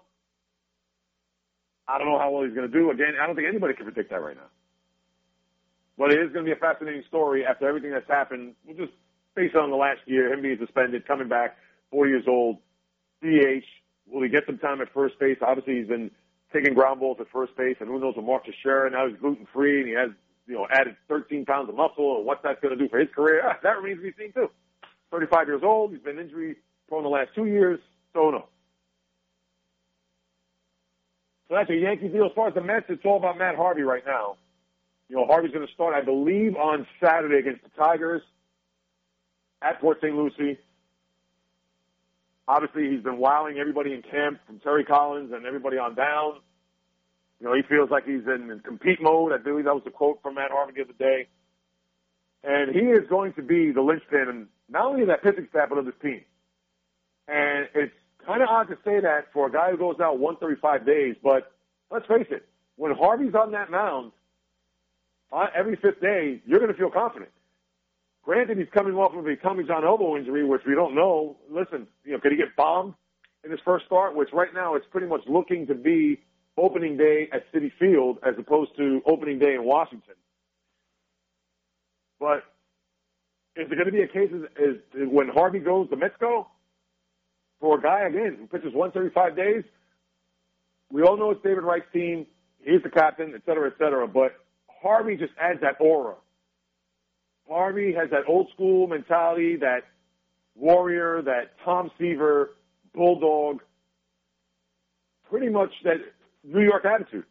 I don't know how well he's going to do. Again, I don't think anybody can predict that right now. But it is going to be a fascinating story after everything that's happened. We'll just base it on the last year, him being suspended, coming back, four years old, D H. Will he get some time at first base? Obviously, he's been taking ground balls at first base, and who knows with Mark Teixeira. Now he's gluten-free, and he has, you know, added thirteen pounds of muscle, and what that's going to do for his career, ah, that remains to be seen, too. thirty-five years old. He's been injury-prone the last two years, so no. So that's a Yankee deal. As far as the Mets, it's all about Matt Harvey right now. You know, Harvey's going to start, I believe, on Saturday against the Tigers at Port Saint Lucie. Obviously, he's been wowing everybody in camp, from Terry Collins and everybody on down. You know, he feels like he's in compete mode. I believe that was the quote from Matt Harvey the other day. And he is going to be the linchpin, and not only of that pitching staff, but of this team. And it's kind of odd to say that for a guy who goes out one hundred thirty-five days, but let's face it, when Harvey's on that mound uh, every fifth day, you're going to feel confident. Granted, he's coming off of a Tommy John elbow injury, which we don't know. Listen, you know, could he get bombed in his first start? Which right now it's pretty much looking to be opening day at Citi Field as opposed to opening day in Washington. But is it going to be a case is, is, is when Harvey goes, the Mets go? For a guy, again, who pitches one hundred thirty-five days, we all know it's David Wright's team. He's the captain, et cetera, et cetera. But Harvey just adds that aura. Harvey has that old-school mentality, that warrior, that Tom Seaver, bulldog, pretty much that New York attitude.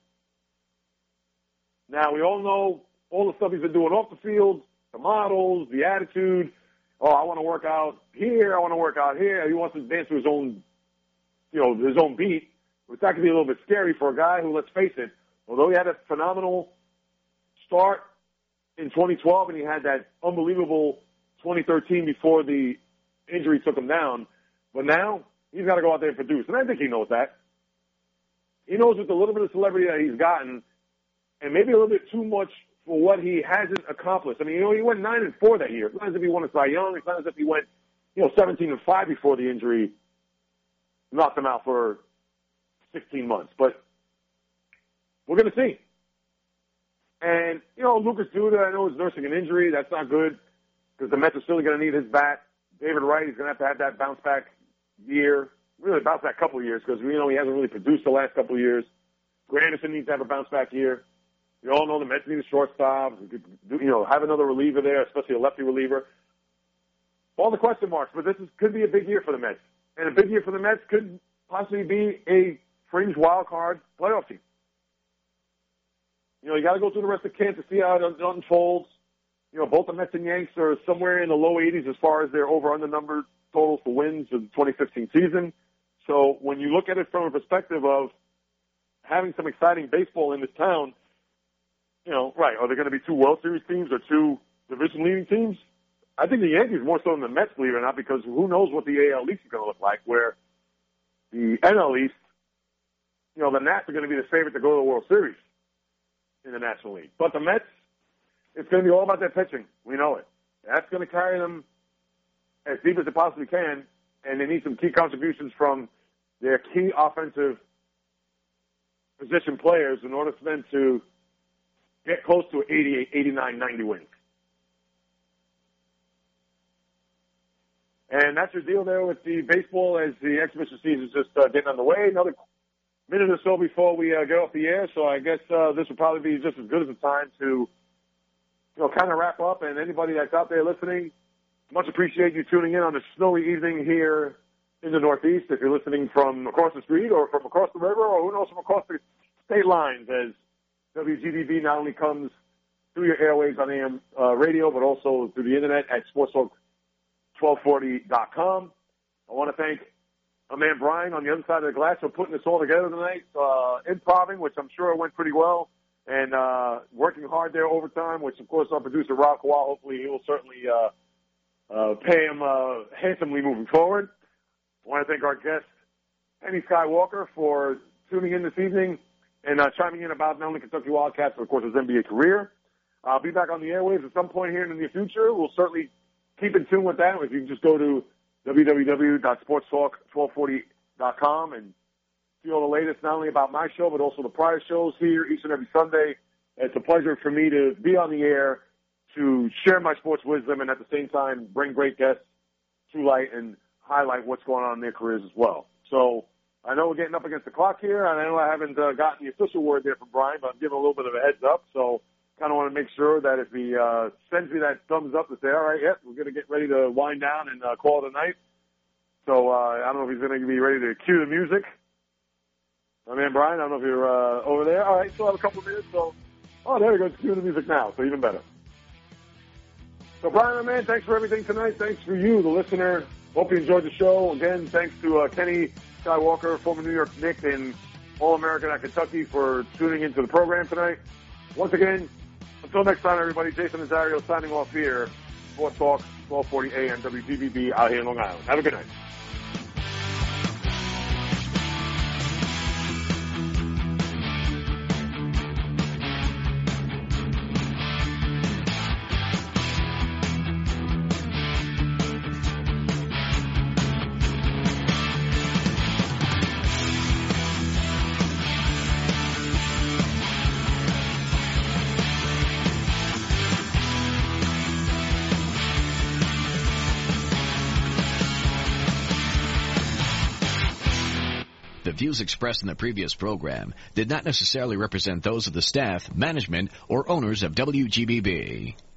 Now, we all know all the stuff he's been doing off the field, the models, the attitude. Oh, I want to work out here. I want to work out here. He wants to dance to his own, you know, his own beat. But that could be a little bit scary for a guy who, let's face it, although he had a phenomenal start in twenty twelve and he had that unbelievable twenty thirteen before the injury took him down, but now he's got to go out there and produce. And I think he knows that. He knows with the little bit of celebrity that he's gotten, and maybe a little bit too much for what he hasn't accomplished. I mean, you know, he went nine and four that year. It's not as if he won a Cy Young. It's not as if he went, you know, seventeen and five before the injury knocked him out for sixteen months. But we're going to see. And, you know, Lucas Duda, I know, is nursing an injury. That's not good because the Mets are still going to need his bat. David Wright is going to have to have that bounce back year, really bounce back couple of years because, you know, he hasn't really produced the last couple of years. Granderson needs to have a bounce back year. You all know the Mets need a shortstop. You know, have another reliever there, especially a lefty reliever. All the question marks, but this is, could be a big year for the Mets. And a big year for the Mets could possibly be a fringe wild card playoff team. You know, you got to go through the rest of camp to see how it unfolds. You know, both the Mets and Yanks are somewhere in the low eighties as far as their over-under number totals for wins of the twenty fifteen season. So when you look at it from a perspective of having some exciting baseball in this town, you know, right, are there going to be two World Series teams or two division-leading teams? I think the Yankees more so than the Mets, believe it or not, because who knows what the A L East is going to look like, where the N L East, you know, the Nats are going to be the favorite to go to the World Series in the National League. But the Mets, it's going to be all about their pitching. We know it. That's going to carry them as deep as it possibly can, and they need some key contributions from their key offensive position players in order for them to get close to eighty-eight, eighty-nine, ninety wins. And that's your deal there with the baseball as the exhibition season is just uh, getting underway. Another minute or so before we uh, get off the air, so I guess uh, this would probably be just as good as a time to, you know, kind of wrap up. And anybody that's out there listening, much appreciate you tuning in on a snowy evening here in the Northeast. If you're listening from across the street or from across the river or who knows, from across the state lines, as W G B B not only comes through your airwaves on A M uh, radio, but also through the internet at sports talk twelve forty dot com. I want to thank my man Brian on the other side of the glass for putting this all together tonight, uh, improving, which I'm sure went pretty well, and uh, working hard there overtime, which, of course, our producer, Rob Kowal, hopefully he will certainly uh, uh, pay him uh, handsomely moving forward. I want to thank our guest, Penny Skywalker, for tuning in this evening and uh, chiming in about not only Kentucky Wildcats, but, of course, his N B A career. I'll be back on the airwaves at some point here in the near future. We'll certainly keep in tune with that. If you can just go to w w w dot sports talk twelve forty dot com and see all the latest, not only about my show, but also the prior shows here each and every Sunday. It's a pleasure for me to be on the air, to share my sports wisdom, and at the same time bring great guests to light and highlight what's going on in their careers as well. So I know we're getting up against the clock here, and I know I haven't uh, gotten the official word there from Brian, but I'm giving a little bit of a heads up. So kind of want to make sure that if he uh, sends me that thumbs up to say, all right, yep, we're going to get ready to wind down and uh, call it a night. So uh, I don't know if he's going to be ready to cue the music. My man Brian, I don't know if you're uh, over there. All right, still have a couple of minutes. So, oh, there we go. It's cueing the music now, so even better. So, Brian, my man, thanks for everything tonight. Thanks for you, the listener. Hope you enjoyed the show. Again, thanks to uh, Kenny Skywalker, former New York Knick and All-American at Kentucky, for tuning into the program tonight. Once again, until next time, everybody, Jason Nazario signing off here. Sports Talk, twelve forty A M, W G B B out here in Long Island. Have a good night. The views expressed in the previous program did not necessarily represent those of the staff, management, or owners of W G B B.